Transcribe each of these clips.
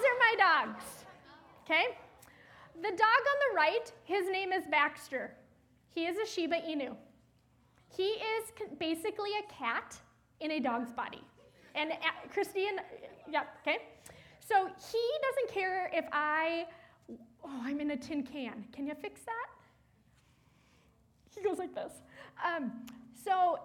are my dogs, okay? The dog on the right, his name is Baxter. He is a Shiba Inu. He is basically a cat in a dog's body. And Christine, yeah, okay? So he doesn't care if I'm in a tin can. Can you fix that? He goes like this. So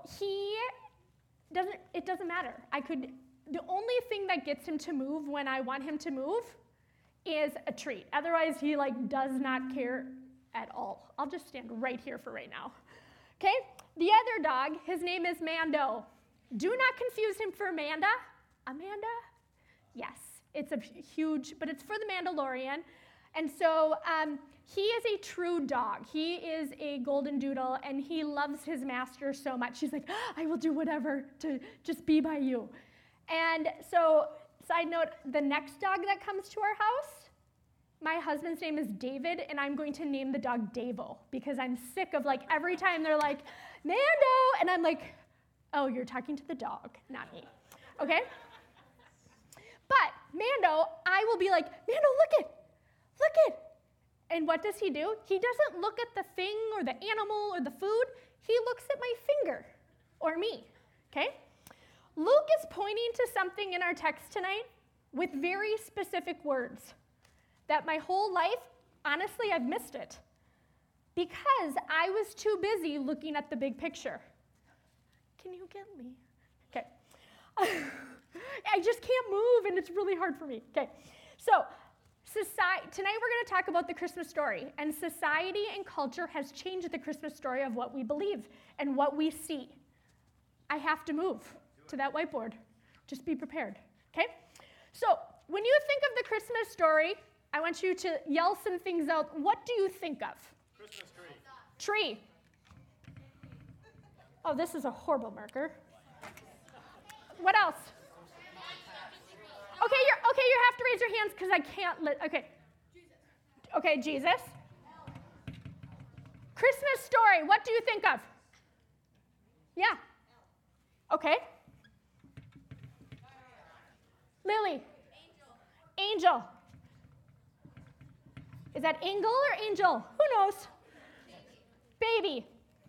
it doesn't matter. The only thing that gets him to move when I want him to move is a treat. Otherwise, he does not care at all. I'll just stand right here for right now. Okay? The other dog, his name is Mando. Do not confuse him for Amanda. Amanda? Yes. It's but it's for the Mandalorian. And so he is a true dog. He is a golden doodle, and he loves his master so much. He's like, I will do whatever to just be by you. And so, side note, the next dog that comes to our house, my husband's name is David, and I'm going to name the dog Davo, because I'm sick of every time they're like, Mando, and I'm like, oh, you're talking to the dog, not me, okay? But Mando, I will be like, Mando, look it. And what does he do? He doesn't look at the thing or the animal or the food. He looks at my finger or me, okay? Luke is pointing to something in our text tonight with very specific words that my whole life, honestly, I've missed it because I was too busy looking at the big picture. Can you get me? Okay. I just can't move, and it's really hard for me. Okay. So, tonight we're going to talk about the Christmas story, and society and culture has changed the Christmas story of what we believe and what we see. I have to move to that whiteboard. Just be prepared, okay? So when you think of the Christmas story, I want you to yell some things out. What do you think of? Christmas tree. Tree. Oh, this is a horrible marker. What else? Okay, you have to raise your hands because I can't okay. Jesus. Okay, Jesus. Christmas story, what do you think of? Yeah. Okay. Lily. Angel. Is that Angel or Angel? Who knows? Baby.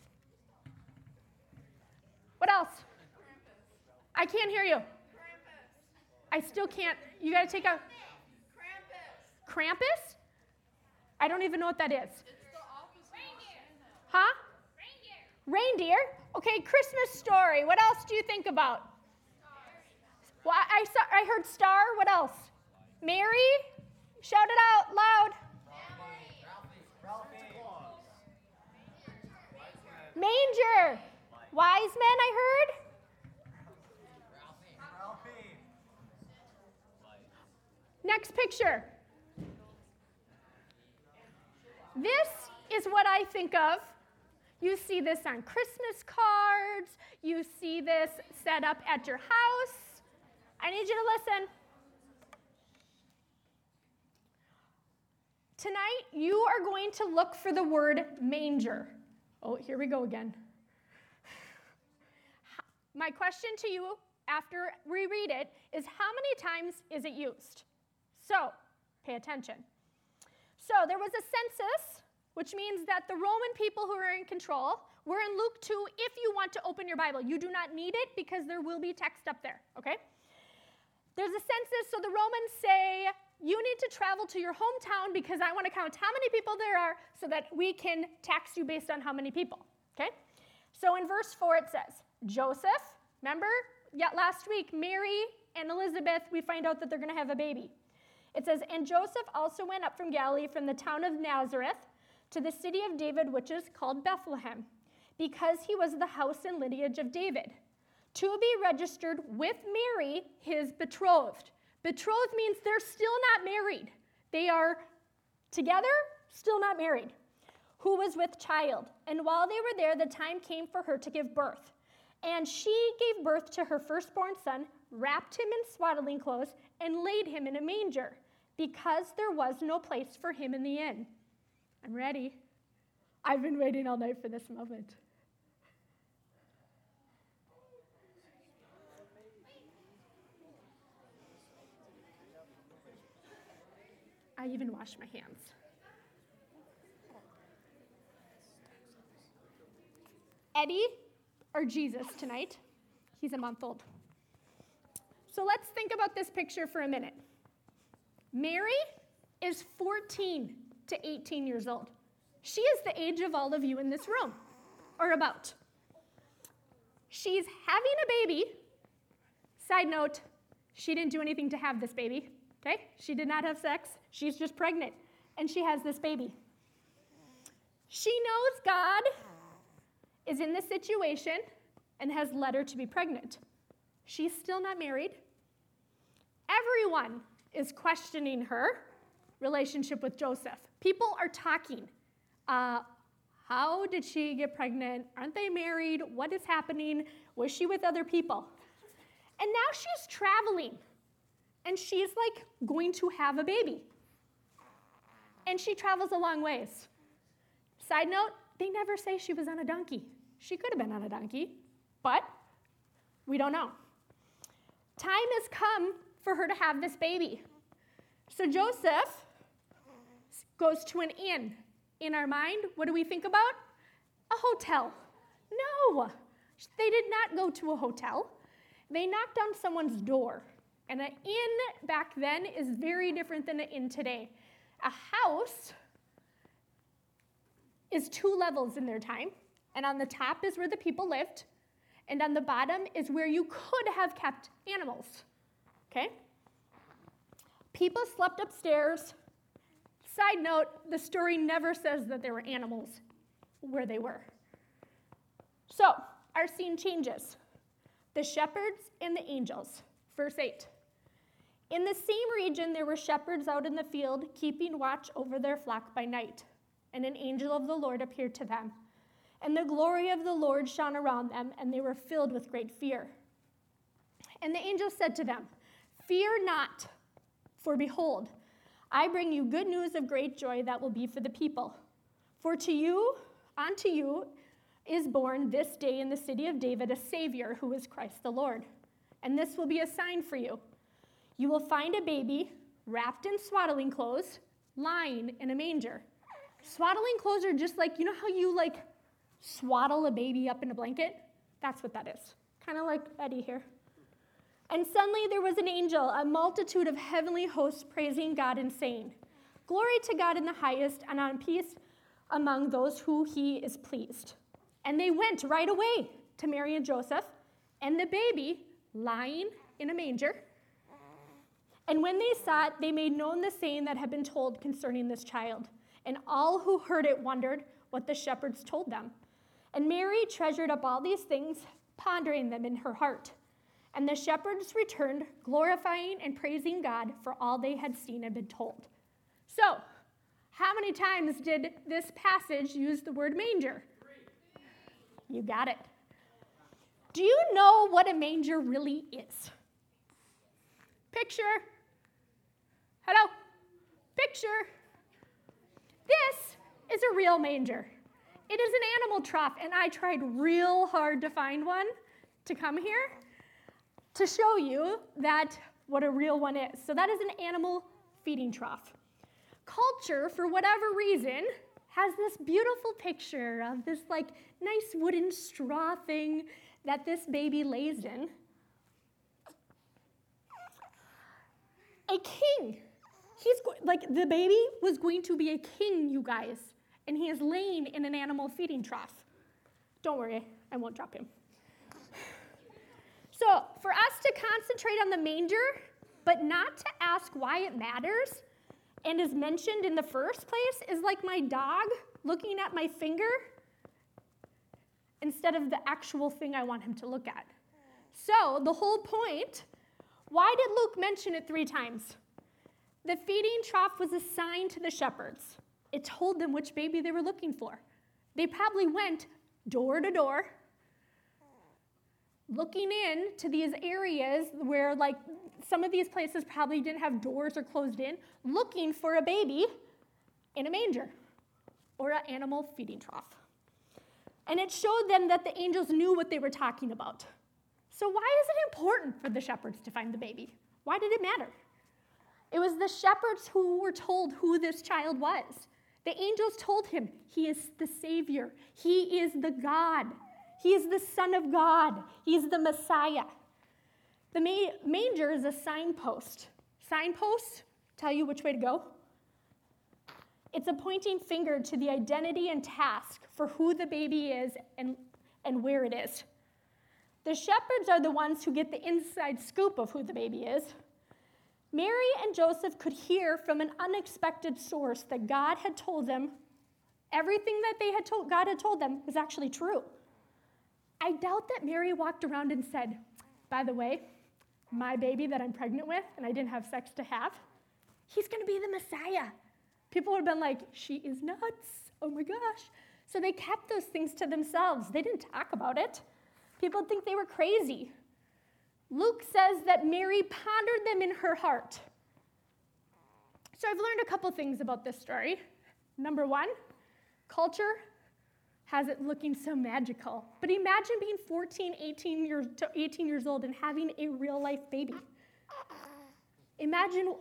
What else? I can't hear you. I still can't. You got to take a... Krampus. Krampus? I don't even know what that is. It's the opposite. Reindeer. Huh? Reindeer. Reindeer? Okay, Christmas story. What else do you think about? Stars. Well, I heard star. What else? Mary? Shout it out loud. Ralphie. Manger. Wise men, I heard. Next picture. This is what I think of. You see this on Christmas cards. You see this set up at your house. I need you to listen. Tonight, you are going to look for the word manger. Oh, here we go again. My question to you after we read it is, how many times is it used? So, pay attention. So, there was a census, which means that the Roman people who are in control were in Luke 2 if you want to open your Bible. You do not need it because there will be text up there, okay? There's a census, so the Romans say, you need to travel to your hometown because I want to count how many people there are so that we can tax you based on how many people, okay? So in verse 4 it says, Joseph, remember? Yeah, last week, Mary and Elizabeth, we find out that they're going to have a baby. It says, and Joseph also went up from Galilee from the town of Nazareth to the city of David, which is called Bethlehem, because he was the house and lineage of David, to be registered with Mary, his betrothed. Betrothed means they're still not married. They are together, still not married, who was with child. And while they were there, the time came for her to give birth. And she gave birth to her firstborn son, wrapped him in swaddling clothes, and laid him in a manger, because there was no place for him in the inn. I'm ready. I've been waiting all night for this moment. I even washed my hands. Eddie, or Jesus tonight, he's a month old. So let's think about this picture for a minute. Mary is 14 to 18 years old. She is the age of all of you in this room, or about. She's having a baby. Side note, she didn't do anything to have this baby, okay? She did not have sex. She's just pregnant, and she has this baby. She knows God is in this situation and has led her to be pregnant. She's still not married. Everyone is questioning her relationship with Joseph. People are talking. How did she get pregnant? Aren't they married? What is happening? Was she with other people? And now she's traveling, and she's like going to have a baby. And she travels a long ways. Side note, they never say she was on a donkey. She could have been on a donkey, but we don't know. Time has come for her to have this baby. So Joseph goes to an inn. In our mind, what do we think about? A hotel. No, they did not go to a hotel. They knocked on someone's door. And an inn back then is very different than an inn today. A house is 2 levels in their time. And on the top is where the people lived. And on the bottom is where you could have kept animals. Okay? People slept upstairs. Side note, the story never says that there were animals where they were. So, our scene changes. The shepherds and the angels. Verse 8. In the same region, there were shepherds out in the field, keeping watch over their flock by night. And an angel of the Lord appeared to them. And the glory of the Lord shone around them, and they were filled with great fear. And the angel said to them, "Fear not, for behold, I bring you good news of great joy that will be for the people. For unto you is born this day in the city of David a Savior who is Christ the Lord. And this will be a sign for you. You will find a baby wrapped in swaddling clothes, lying in a manger." Swaddling clothes are just like, you know how you swaddle a baby up in a blanket? That's what that is. Kind of like Eddie here. And suddenly there was an angel, a multitude of heavenly hosts praising God and saying, "Glory to God in the highest, and on peace among those who he is pleased." And they went right away to Mary and Joseph, and the baby lying in a manger. And when they saw it, they made known the saying that had been told concerning this child. And all who heard it wondered what the shepherds told them. And Mary treasured up all these things, pondering them in her heart. And the shepherds returned, glorifying and praising God for all they had seen and been told. So, how many times did this passage use the word manger? 3. You got it. Do you know what a manger really is? Picture. Hello? Picture. This is a real manger. It is an animal trough, and I tried real hard to find one to come here to show you that what a real one is. So that is an animal feeding trough. Culture, for whatever reason, has this beautiful picture of this nice wooden straw thing that this baby lays in. A king. The baby was going to be a king, you guys, and he is laying in an animal feeding trough. Don't worry, I won't drop him. So, for us to concentrate on the manger, but not to ask why it matters and is mentioned in the first place, is like my dog looking at my finger instead of the actual thing I want him to look at. So, the whole point, why did Luke mention it 3 times? The feeding trough was a sign to the shepherds. It told them which baby they were looking for. They probably went door to door, looking in to these areas where some of these places probably didn't have doors or closed in, looking for a baby in a manger or an animal feeding trough. And it showed them that the angels knew what they were talking about. So why is it important for the shepherds to find the baby? Why did it matter? It was the shepherds who were told who this child was. The angels told him he is the Savior. He is the God. He is the Son of God. He is the Messiah. The manger is a signpost. Signposts tell you which way to go. It's a pointing finger to the identity and task for who the baby is and where it is. The shepherds are the ones who get the inside scoop of who the baby is. Mary and Joseph could hear from an unexpected source that God had told them everything that God had told them was actually true. I doubt that Mary walked around and said, by the way, my baby that I'm pregnant with and I didn't have sex to have, he's going to be the Messiah. People would have been like, she is nuts. Oh my gosh. So they kept those things to themselves. They didn't talk about it. People would think they were crazy. Luke says that Mary pondered them in her heart. So I've learned a couple things about this story. Number one, culture has it looking so magical. But imagine being 18 years old and having a real life baby. Imagine,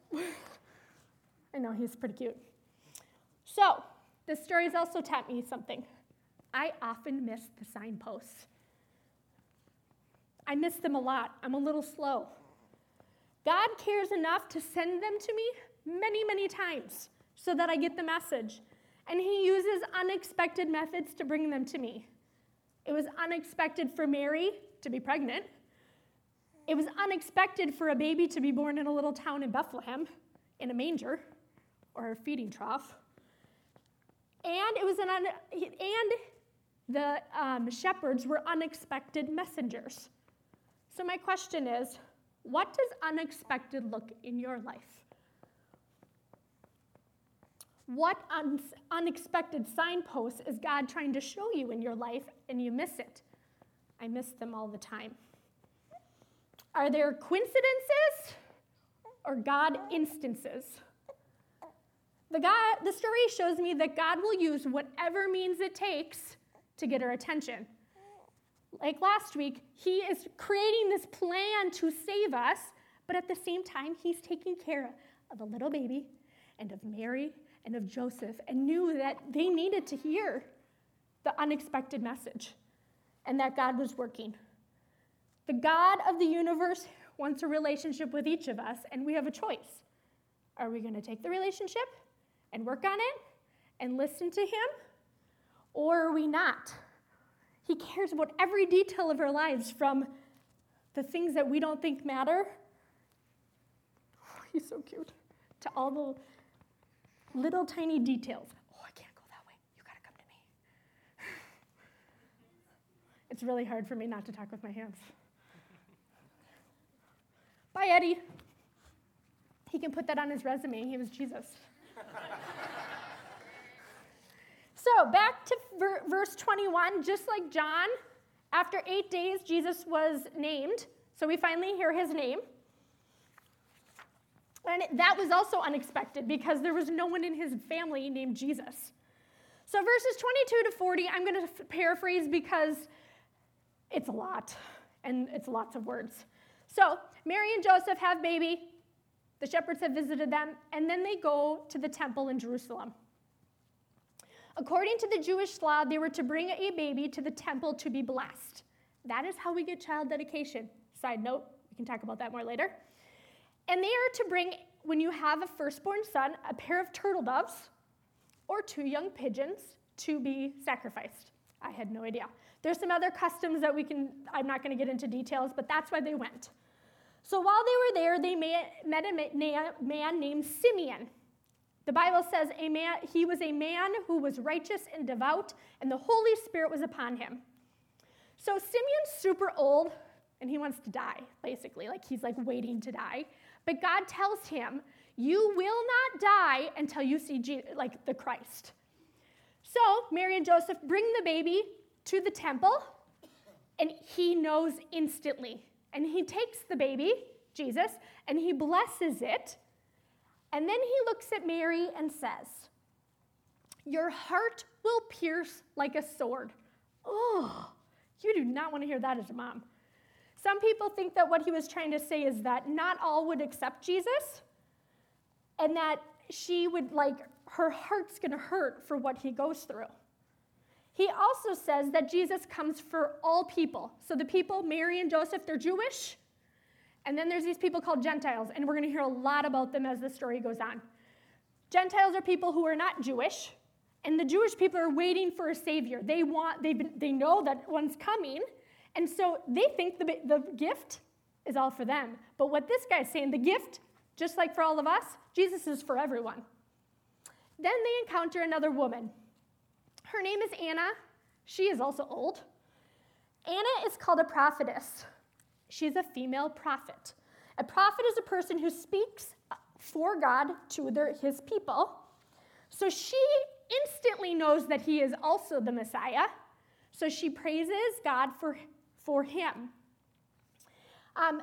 I know he's pretty cute. So this story has also taught me something. I often miss the signposts. I miss them a lot. I'm a little slow. God cares enough to send them to me many, many times so that I get the message. And he uses unexpected methods to bring them to me. It was unexpected for Mary to be pregnant. It was unexpected for a baby to be born in a little town in Bethlehem in a manger or a feeding trough. And the shepherds were unexpected messengers. So my question is, what does unexpected look in your life? What unexpected signposts is God trying to show you in your life and you miss it? I miss them all the time. Are there coincidences or God instances? The story shows me that God will use whatever means it takes to get our attention. Like last week, he is creating this plan to save us, but at the same time, he's taking care of a little baby and of Mary and of Joseph and knew that they needed to hear the unexpected message and that God was working. The God of the universe wants a relationship with each of us, and we have a choice. Are we going to take the relationship and work on it and listen to him, or are we not? He cares about every detail of our lives, from the things that we don't think matter. Oh, he's so cute. To all the little tiny details. Oh, I can't go that way. You got to come to me. It's really hard for me not to talk with my hands. Bye, Eddie. He can put that on his resume. He was Jesus. So back to verse 21, just like John, after 8 days, Jesus was named. So we finally hear his name. And that was also unexpected because there was no one in his family named Jesus. So verses 22 to 40, I'm going to paraphrase because it's a lot, and it's lots of words. So Mary and Joseph have baby. The shepherds have visited them, and then they go to the temple in Jerusalem. According to the Jewish law, they were to bring a baby to the temple to be blessed. That is how we get child dedication. Side note, we can talk about that more later. And they are to bring, when you have a firstborn son, a pair of turtle doves or 2 young pigeons to be sacrificed. I had no idea. There's some other customs that I'm not going to get into details, but that's why they went. So while they were there, they met a man named Simeon. The Bible says he was a man who was righteous and devout, and the Holy Spirit was upon him. So Simeon's super old, and he wants to die, basically. He's waiting to die. But God tells him, you will not die until you see the Christ. So Mary and Joseph bring the baby to the temple, and he knows instantly. And he takes the baby, Jesus, and he blesses it. And then he looks at Mary and says, your heart will pierce like a sword. Oh, you do not want to hear that as a mom. Some people think that what he was trying to say is that not all would accept Jesus, and that she would, her heart's going to hurt for what he goes through. He also says that Jesus comes for all people. So the people, Mary and Joseph, they're Jewish. And then there's these people called Gentiles, and we're going to hear a lot about them as the story goes on. Gentiles are people who are not Jewish, and the Jewish people are waiting for a savior. They know that one's coming, and so they think the gift is all for them. But what this guy's saying, the gift, just like for all of us, Jesus is for everyone. Then they encounter another woman. Her name is Anna. She is also old. Anna is called a prophetess. She's a female prophet. A prophet is a person who speaks for God to his people. So she instantly knows that he is also the Messiah. So she praises God for him. Am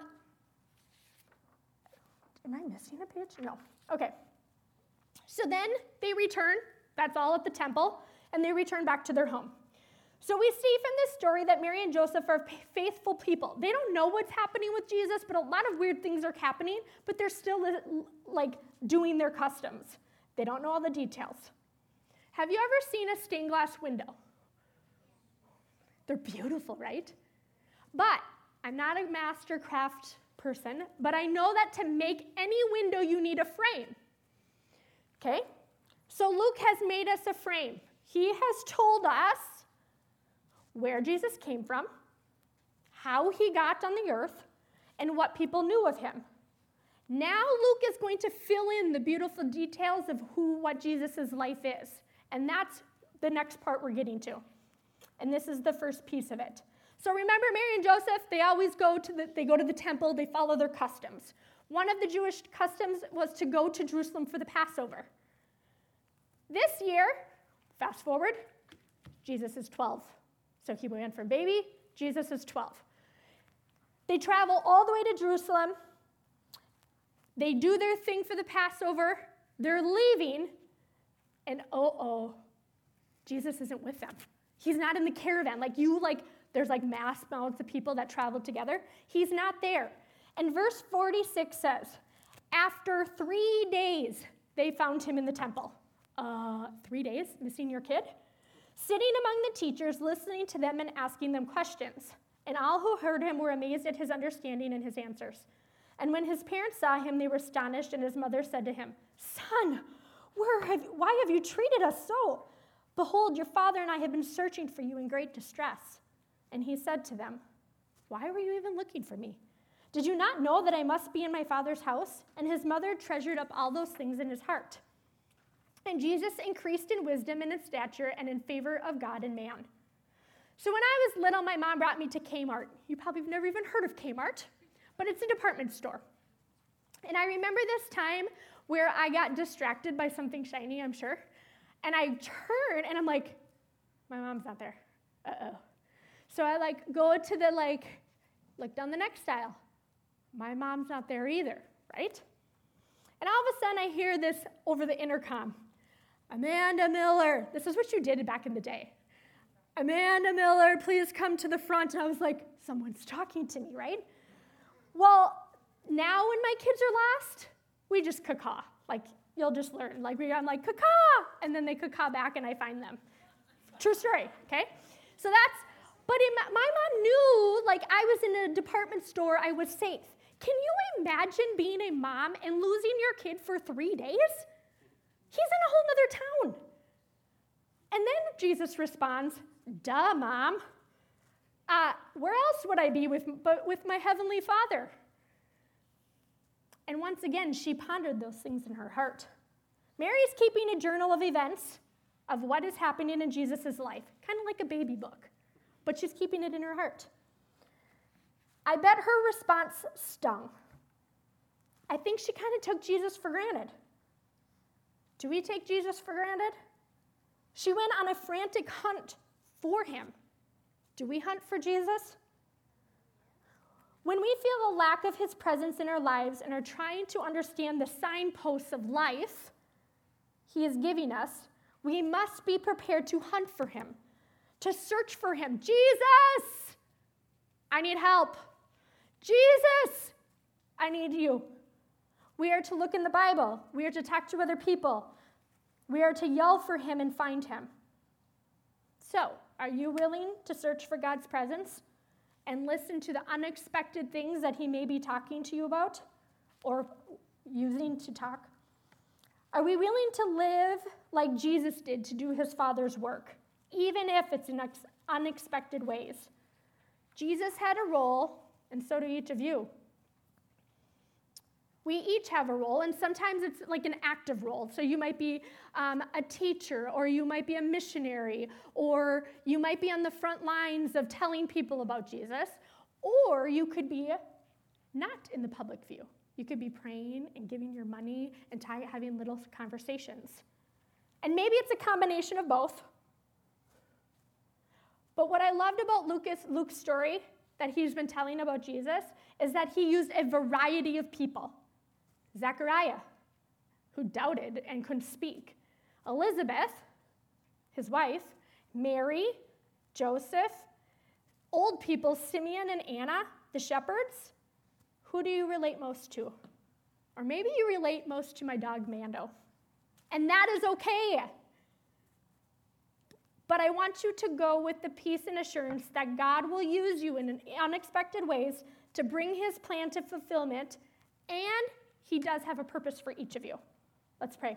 I missing a page? No. Okay. So then they return. That's all at the temple. And they return back to their home. So we see from this story that Mary and Joseph are faithful people. They don't know what's happening with Jesus, but a lot of weird things are happening, but they're still doing their customs. They don't know all the details. Have you ever seen a stained glass window? They're beautiful, right? But I'm not a master craft person, but I know that to make any window, you need a frame. Okay? So Luke has made us a frame. He has told us where Jesus came from, how he got on the earth, and what people knew of him. Now Luke is going to fill in the beautiful details of what Jesus' life is. And that's the next part we're getting to. And this is the first piece of it. So remember Mary and Joseph, they always go to the temple, they follow their customs. One of the Jewish customs was to go to Jerusalem for the Passover. This year, fast forward, Jesus is 12. So he went from baby, Jesus is 12. They travel all the way to Jerusalem. They do their thing for the Passover. They're leaving, and Jesus isn't with them. He's not in the caravan. There's mass amounts of people that travel together. He's not there. And verse 46 says, after 3 days, they found him in the temple. 3 days, missing your kid? Sitting among the teachers, listening to them and asking them questions. And all who heard him were amazed at his understanding and his answers. And when his parents saw him, they were astonished, and his mother said to him, Son, why have you treated us so? Behold, your father and I have been searching for you in great distress. And he said to them, Why were you even looking for me? Did you not know that I must be in my father's house? And his mother treasured up all those things in his heart. And Jesus increased in wisdom and in stature and in favor of God and man. So when I was little, my mom brought me to Kmart. You probably have never even heard of Kmart, but it's a department store. And I remember this time where I got distracted by something shiny, I'm sure. And I turn and I'm like, my mom's not there. Uh-oh. So I go to the look down the next aisle. My mom's not there either, right? And all of a sudden I hear this over the intercom. Amanda Miller. This is what you did back in the day. Amanda Miller, please come to the front. And I was like, someone's talking to me, right? Well, now when my kids are lost, we just caw. You'll just learn. I'm like, caw, and then they caw back and I find them. True story, okay? But my mom knew, I was in a department store, I was safe. Can you imagine being a mom and losing your kid for 3 days? He's in a whole other town. And then Jesus responds, duh, Mom. Where else would I be but with my heavenly Father? And once again, she pondered those things in her heart. Mary's keeping a journal of events of what is happening in Jesus' life, kind of like a baby book, but she's keeping it in her heart. I bet her response stung. I think she kind of took Jesus for granted. Do we take Jesus for granted? She went on a frantic hunt for him. Do we hunt for Jesus? When we feel a lack of his presence in our lives and are trying to understand the signposts of life he is giving us, we must be prepared to hunt for him, to search for him. Jesus, I need help. Jesus, I need you. We are to look in the Bible. We are to talk to other people. We are to yell for him and find him. So, are you willing to search for God's presence and listen to the unexpected things that he may be talking to you about or using to talk? Are we willing to live like Jesus did to do his Father's work, even if it's in unexpected ways? Jesus had a role, and so do each of you. We each have a role, and sometimes it's like an active role. So you might be a teacher, or you might be a missionary, or you might be on the front lines of telling people about Jesus, or you could be not in the public view. You could be praying and giving your money and having little conversations. And maybe it's a combination of both. But what I loved about Luke's story that he's been telling about Jesus is that he used a variety of people. Zechariah, who doubted and couldn't speak. Elizabeth, his wife. Mary, Joseph. Old people, Simeon and Anna, the shepherds. Who do you relate most to? Or maybe you relate most to my dog, Mando. And that is okay. But I want you to go with the peace and assurance that God will use you in unexpected ways to bring his plan to fulfillment, and he does have a purpose for each of you. Let's pray.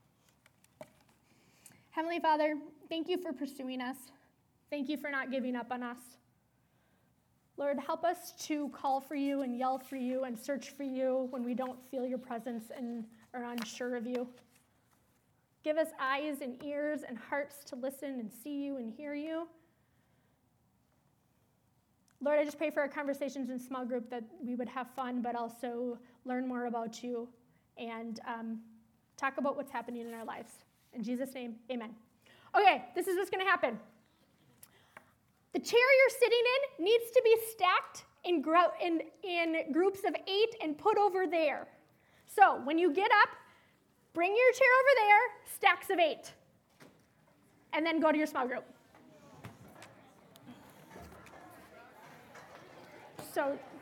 Heavenly Father, thank you for pursuing us. Thank you for not giving up on us. Lord, help us to call for you and yell for you and search for you when we don't feel your presence and are unsure of you. Give us eyes and ears and hearts to listen and see you and hear you. Lord, I just pray for our conversations in small group that we would have fun, but also learn more about you and talk about what's happening in our lives. In Jesus' name, amen. Okay, this is what's going to happen. The chair you're sitting in needs to be stacked in groups of 8 and put over there. So when you get up, bring your chair over there, stacks of 8, and then go to your small group. So